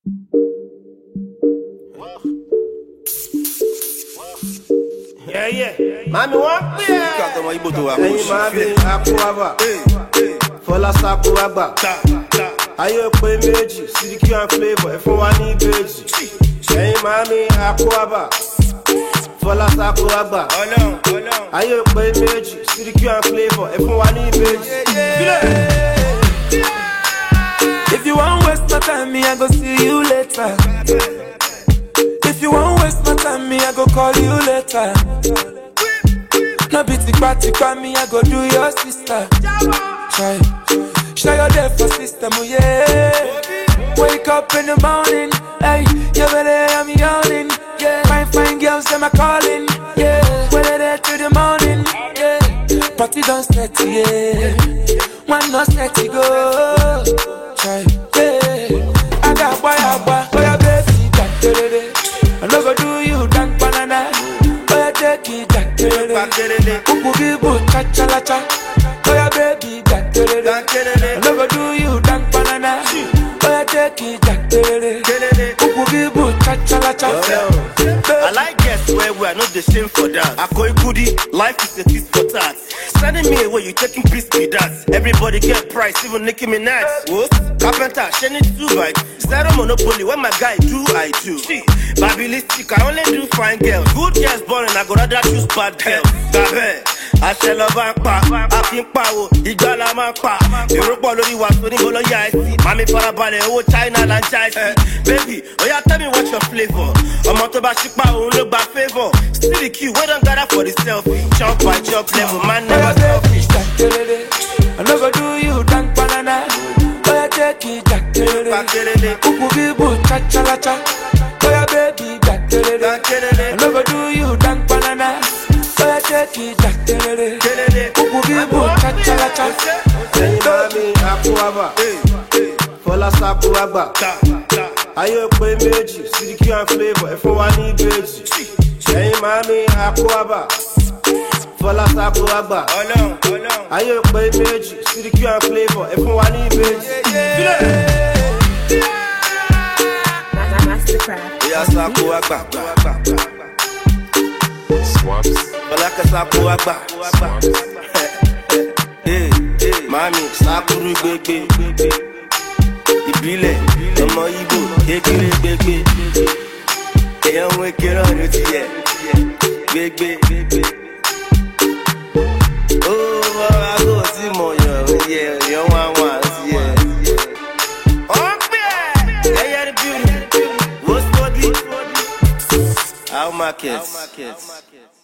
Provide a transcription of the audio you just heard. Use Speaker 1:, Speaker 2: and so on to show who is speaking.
Speaker 1: Yeah. Mami wọ́n pè é. Ẹyin mami Akuaba. Fọlá Sako Agba. Ayé pé méjì, Sidiki and Flavor, ẹ fún wa ní ìbejì. Ẹyin mami Akuaba. Fọlá Sako Agba. Ayé pé méjì, Sidiki and Flavor, ẹ fún wa ní ìbejì.
Speaker 2: If you won't waste my time, me I go see you later. If you won't waste my time, me I go call you later. No be tikpa, me I go do your sister. Try, show your day for system, oh yeah. Wake up in the morning, hey, you better I'm yawning, yeah. Fine girls, them a calling, yeah. When they there to the morning, yeah. Party don't start, yeah. One not start to go. Try, yeah. I got boy, oh baby, that I no go do you dank banana. Oh yeah, take it that Kuku bibu cha cha la cha. Oh yeah, baby that I no go do you dank banana. Oh yeah, take it that Kuku bibu cha cha la cha.
Speaker 1: I like guests where we are not the same for that. Akoi Kudi, life is a feast for that. Sending me away, you taking piece with that. Everybody get price, even Nicki Minaj. What? Carpenter, Shenny 2 bike. Zero monopoly, what my guy do, I do. Babilistic, I only do fine girls. Good girls boring, I go rather choose bad girls. Gabe, I shall love and pa. I think power, Igala man pa. Europe already was when you go to Yaisi. Mami Farabale, oh China and China. Baby, oh yeah, tell me what's your flavor. I'm on to Bashipa, who look by favor. Still the queue, we don't gather for the selfie. Chop by chop level, man never selfish.
Speaker 2: I never do you dank banana. Oh yeah, take it that Kuku bibu cha cha la cha. Oh yeah, baby that I never do you dank banana. Oh yeah, take it that Kuku bibu cha cha la cha.
Speaker 1: Ẹyin mami Akuaba. Fọlá Sako Agba. Ayé pé méjì, Sidiki and Flavor, ẹ fún wa ní ìbejì. Ẹyin mami Akuaba. Fọlá Sako Agba. Ayé pé méjì, Sidiki and Flavor, ẹ fún wa ní ìbejì.
Speaker 3: Mastercraft.
Speaker 1: Oya Sako Agba.
Speaker 4: Swaps.
Speaker 1: Fọlá Sako Agba. Mami Sakuru gbegbe. Ìbílẹ̀ ọmọ Igbo kékeré gbegbe. Èèyàn ń wékè náà ló ti yẹ gbegbe. Ó wọ́n aago sí mọ̀yàn ó yẹ èèyàn wá sí yẹ. Ọ̀pẹ̀ ẹ̀yẹ ni beauty. What's body? How markets?